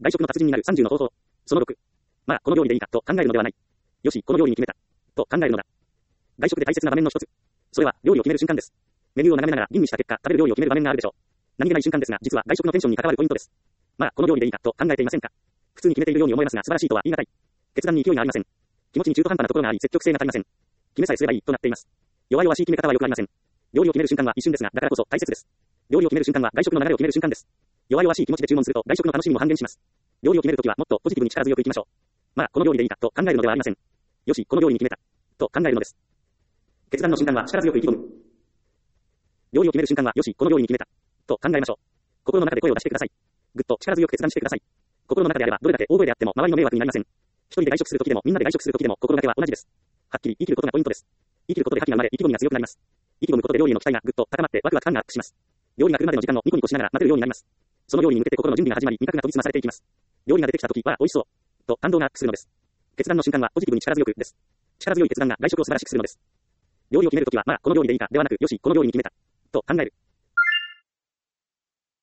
外食の達人になる30の方法。その6。まあ、この料理でいいかと考えるのではない。よし、この料理に決めた。と考えるのだ。外食で大切な場面の一つ。それは、料理を決める瞬間です。メニューを眺めながら吟味した結果、食べる料理を決める場面があるでしょう。何気ない瞬間ですが、実は外食のテンションに関わるポイントです。まあ、この料理でいいかと考えていませんか。普通に決めているように思えますが、素晴らしいとは言い難い。決断に勢いがありません。気持ちに中途半端なところがあり、積極性が足りません。決めさえすればいいとなっています。弱々しい決め方は良くありません。料理を決める瞬間は一瞬ですが、だからこそ大切です。料理を決める瞬間は外食の流れを決める瞬間です。弱々しい気持ちで注文すると外食の楽しみも半減します。料理を決めるときはもっとポジティブに力強くいきましょう。まあ、この料理でいいかと考えるのではありません。よし、この料理に決めた。と考えるのです。決断の瞬間は力強く意気込む。料理を決める瞬間は、よし、この料理に決めた。と考えましょう。心の中で声を出してください。ぐっと力強く決断してください。心の中であれば、どれだけ大声であっても周りの迷惑になりません。一人で外食するときでも、みんなで外食するときでも、心がけは同じです。はっきり言い切ることがポイントです。言い切ることで覇気が生まれ、意気込みが強くなります。意気込むことで料理への期待がぐっと高まって、ワクワク感がアップします。料理が来るまでの時間をニコニコしながら待てるようになります。その料理に向けて心の準備が始まり、味覚が研ぎ澄まされていきます。料理が出てきたときは、美味しそう。と感動がアップするのです。決断の瞬間はポジティブに力強くです。力強い決断が外食を素晴らしくするのです。料理を決めるときは、まあ、この料理でいいかではなく、よし、この料理に決めた。と考える。